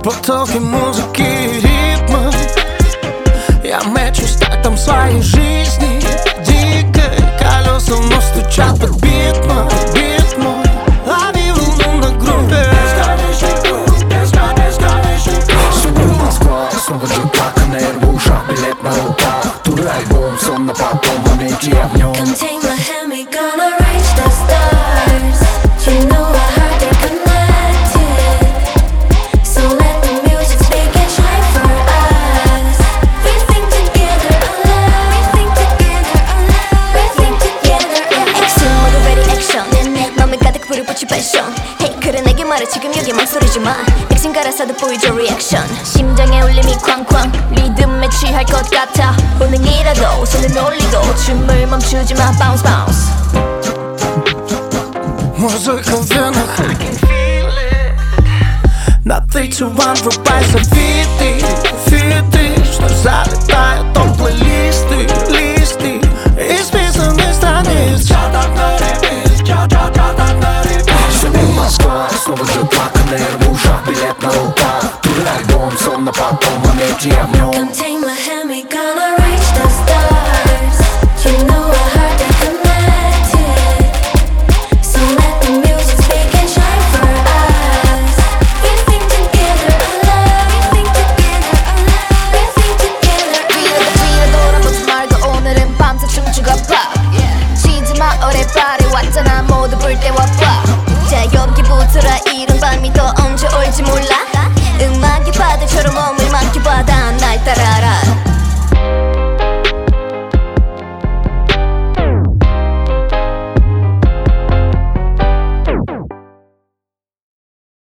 потоки музыки и ритма. Я мечу стать там своей жизни дикой. Колеса вновь стучат под бит мой. Лови волну на грубе. Сегодня Москва, снова джекпак, нервы в ушах, билет на руках. Туральбом, сон на потом, в моменте я в нем. Contain my hand, we gonna reach the stars. You know I heard they're connected, so let the music speak and shine for us. We think together alive. We think together alive. We think together alive. Action 모두 ready action. 내 맘에 가득 불을 붙이 passion. Hey 그래 내게 말해 지금 여기 망설이지 마. 액션 갈아서도 보이죠 reaction. 심장의 울림이 쾅쾅. 리듬에 취할 것 같아. 본능이라도 손을 올리고 춤을 멈추지 마. Bounce bounce. Музыка в венах, на 3, 2, 1 врубайся, фиты, что залетают топ-плейлисты.